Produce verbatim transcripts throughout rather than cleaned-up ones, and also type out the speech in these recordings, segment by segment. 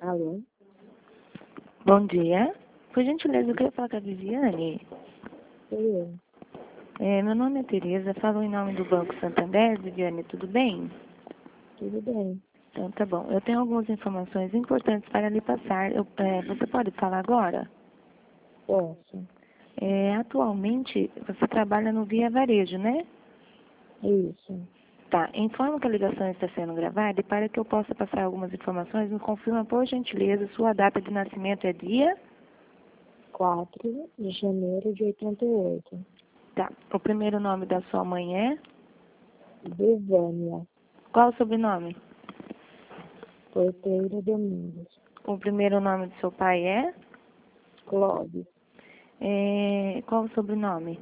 Alô? Bom dia. Por gentileza, eu queria falar com a Viviane. Sou eu. É, meu nome é Tereza, falo em nome do Banco Santander. Viviane, tudo bem? Tudo bem. Então, tá bom. Eu tenho algumas informações importantes para lhe passar. Eu- é, você pode falar agora? Posso? É, atualmente, você trabalha no Via Varejo, né? Isso. Tá. Informo que a ligação está sendo gravada e para que eu possa passar algumas informações, me confirma, por gentileza, sua data de nascimento é dia? quatro de janeiro de oitenta e oito. Tá. O primeiro nome da sua mãe é? Devânia. Qual o sobrenome? Porteira Domingos. O primeiro nome do seu pai é? Clóvis. É, qual o sobrenome?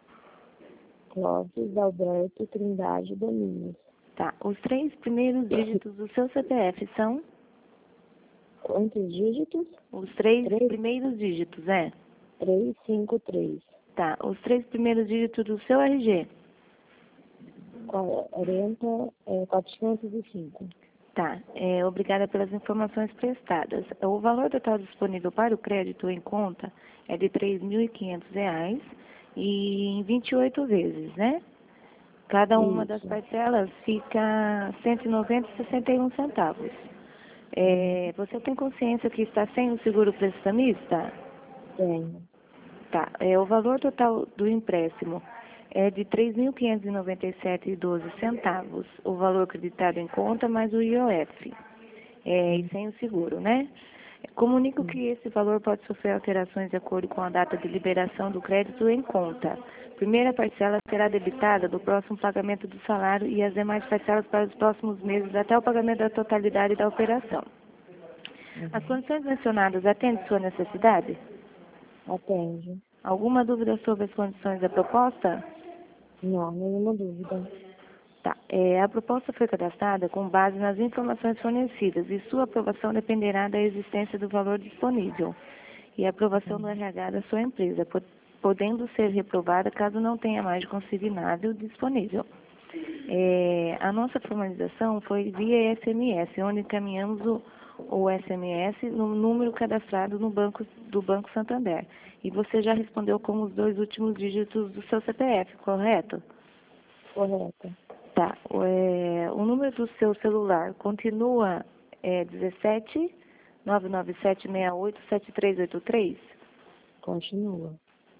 Clóvis Alberto Trindade Domingos. Tá. Os três primeiros dígitos do seu C P F são? Quantos dígitos? Os três Três. primeiros dígitos, é? Três, cinco, três. Tá. Os três primeiros dígitos do seu R G? Quarenta, é, quatrocentos e cinco. Tá. É, obrigada pelas informações prestadas. O valor total disponível para o crédito em conta é de três mil e quinhentos reais e em vinte e oito vezes, né? Cada uma das Isso. parcelas fica cento e noventa e sessenta e um centavos. É, você tem consciência que está sem o seguro prestamista? Tenho. Tá. É, o valor total do empréstimo é de três mil quinhentos e noventa e sete reais e doze centavos. O valor acreditado em conta mais o I O F. É, e sem o seguro, né? Comunico que esse valor pode sofrer alterações de acordo com a data de liberação do crédito em conta. Primeira parcela será debitada do próximo pagamento do salário e as demais parcelas para os próximos meses até o pagamento da totalidade da operação. As condições mencionadas atendem sua necessidade? Atende. Alguma dúvida sobre as condições da proposta? Não, nenhuma dúvida. Tá. É, a proposta foi cadastrada com base nas informações fornecidas e sua aprovação dependerá da existência do valor disponível e a aprovação do R H da sua empresa, po- podendo ser reprovada caso não tenha mais de consignável disponível. É, a nossa formalização foi via S M S, onde encaminhamos o, o S M S no número cadastrado no banco, do Banco Santander. E você já respondeu com os dois últimos dígitos do seu C P F, correto? Correto. Tá. O, é, o número do seu celular continua é, dezessete, nove nove sete, seis oito, sete três oito três? Continua.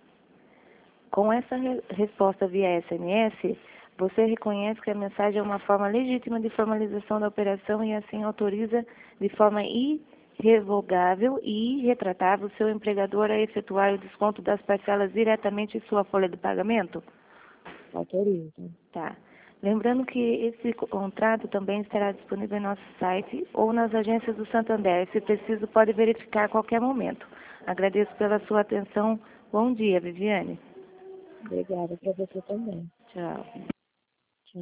Com essa re resposta via S M S, você reconhece que a mensagem é uma forma legítima de formalização da operação e assim autoriza de forma irrevogável e irretratável o seu empregador a efetuar o desconto das parcelas diretamente em sua folha de pagamento? Autoriza. Tá. Lembrando que esse contrato também estará disponível em nosso site ou nas agências do Santander. Se preciso, pode verificar a qualquer momento. Agradeço pela sua atenção. Bom dia, Viviane. Obrigada para você também. Tchau.